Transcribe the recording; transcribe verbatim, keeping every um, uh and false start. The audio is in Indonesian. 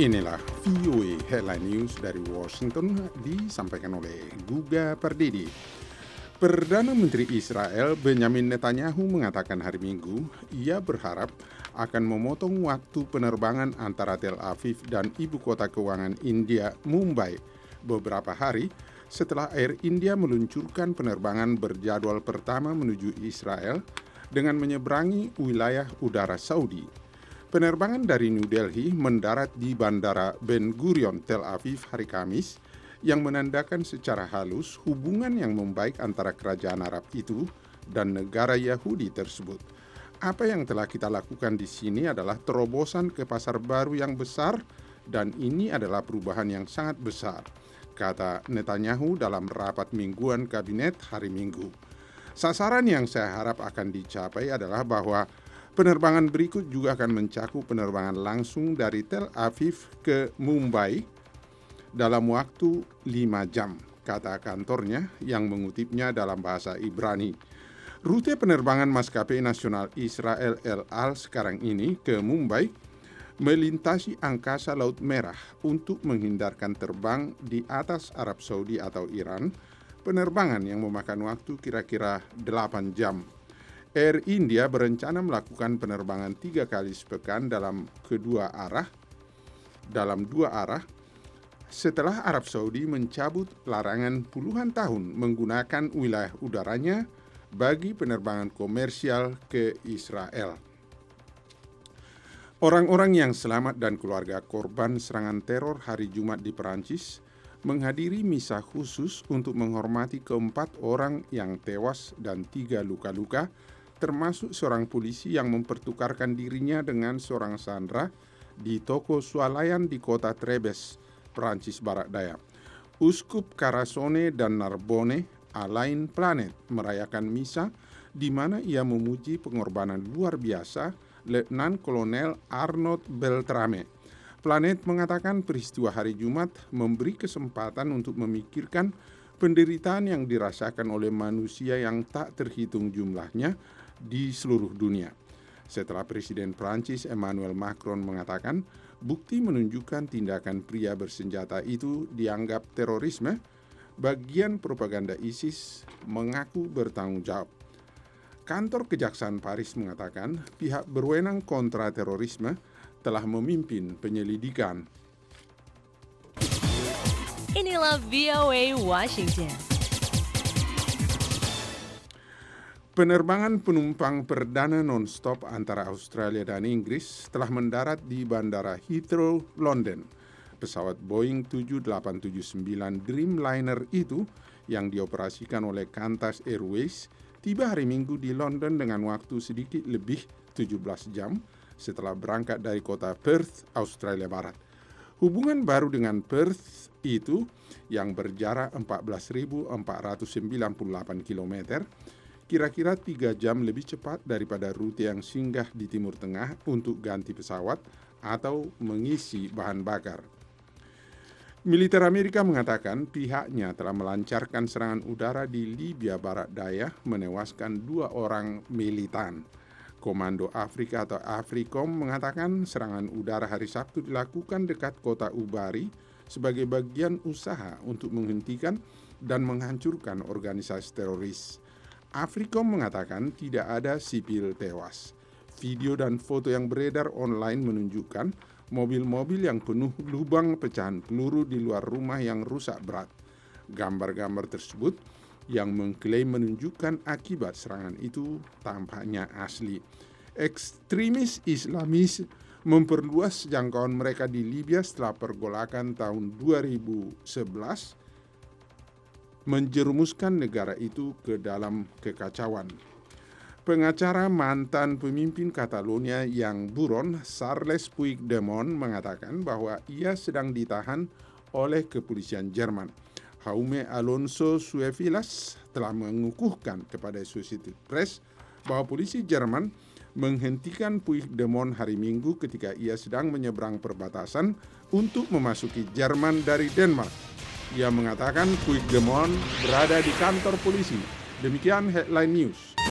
Inilah V O A Headline News dari Washington disampaikan oleh Guga Pardidi. Perdana Menteri Israel Benjamin Netanyahu mengatakan hari Minggu ia berharap akan memotong waktu penerbangan antara Tel Aviv dan ibu kota keuangan India, Mumbai, beberapa hari setelah Air India meluncurkan penerbangan berjadwal pertama menuju Israel dengan menyeberangi wilayah udara Saudi. Penerbangan dari New Delhi mendarat di Bandara Ben Gurion, Tel Aviv hari Kamis, yang menandakan secara halus hubungan yang membaik antara kerajaan Arab itu dan negara Yahudi tersebut. Apa yang telah kita lakukan di sini adalah terobosan ke pasar baru yang besar dan ini adalah perubahan yang sangat besar, kata Netanyahu dalam rapat mingguan kabinet hari Minggu. Sasaran yang saya harap akan dicapai adalah bahwa penerbangan berikut juga akan mencakup penerbangan langsung dari Tel Aviv ke Mumbai dalam waktu lima jam, kata kantornya yang mengutipnya dalam bahasa Ibrani. Rute penerbangan maskapai nasional Israel El Al sekarang ini ke Mumbai melintasi angkasa Laut Merah untuk menghindarkan terbang di atas Arab Saudi atau Iran, penerbangan yang memakan waktu kira-kira delapan jam. Air India berencana melakukan penerbangan tiga kali sepekan dalam kedua arah, dalam dua arah, setelah Arab Saudi mencabut larangan puluhan tahun menggunakan wilayah udaranya bagi penerbangan komersial ke Israel. Orang-orang yang selamat dan keluarga korban serangan teror hari Jumat di Perancis menghadiri misa khusus untuk menghormati keempat orang yang tewas dan tiga luka-luka, termasuk seorang polisi yang mempertukarkan dirinya dengan seorang sandera di toko swalayan di kota Trebes, Perancis Barat Daya. Uskup Carcassonne dan Narbonne, Alain Planet, merayakan misa di mana ia memuji pengorbanan luar biasa Letnan Kolonel Arnaud Beltrame. Planet mengatakan peristiwa hari Jumat memberi kesempatan untuk memikirkan penderitaan yang dirasakan oleh manusia yang tak terhitung jumlahnya di seluruh dunia. Setelah Presiden Prancis Emmanuel Macron mengatakan bukti menunjukkan tindakan pria bersenjata itu dianggap terorisme, bagian propaganda ISIS mengaku bertanggung jawab. Kantor Kejaksaan Paris mengatakan pihak berwenang kontra terorisme telah memimpin penyelidikan. Inilah V O A Washington. Penerbangan penumpang perdana non-stop antara Australia dan Inggris telah mendarat di Bandara Heathrow, London. Pesawat Boeing tujuh delapan tujuh sembilan Dreamliner itu yang dioperasikan oleh Qantas Airways tiba hari Minggu di London dengan waktu sedikit lebih tujuh belas jam setelah berangkat dari kota Perth, Australia Barat. Hubungan baru dengan Perth itu yang berjarak empat belas ribu empat ratus sembilan puluh delapan kilometer kira-kira tiga jam lebih cepat daripada rute yang singgah di Timur Tengah untuk ganti pesawat atau mengisi bahan bakar. Militer Amerika mengatakan pihaknya telah melancarkan serangan udara di Libya Barat Daya menewaskan dua orang militan. Komando Afrika atau Africom mengatakan serangan udara hari Sabtu dilakukan dekat kota Ubari sebagai bagian usaha untuk menghentikan dan menghancurkan organisasi teroris. Africom mengatakan tidak ada sipil tewas. Video dan foto yang beredar online menunjukkan mobil-mobil yang penuh lubang pecahan peluru di luar rumah yang rusak berat. Gambar-gambar tersebut yang mengklaim menunjukkan akibat serangan itu tampaknya asli. Ekstremis Islamis memperluas jangkauan mereka di Libya setelah pergolakan tahun dua ribu sebelas menjerumuskan negara itu ke dalam kekacauan. Pengacara mantan pemimpin Catalonia yang buron, Charles Puigdemont, mengatakan bahwa ia sedang ditahan oleh kepolisian Jerman. Jaume Alonso Suefilas telah mengukuhkan kepada Associated Press bahwa polisi Jerman menghentikan Puigdemont hari Minggu ketika ia sedang menyeberang perbatasan untuk memasuki Jerman dari Denmark. Ia mengatakan Puigdemont berada di kantor polisi. Demikian Headline News.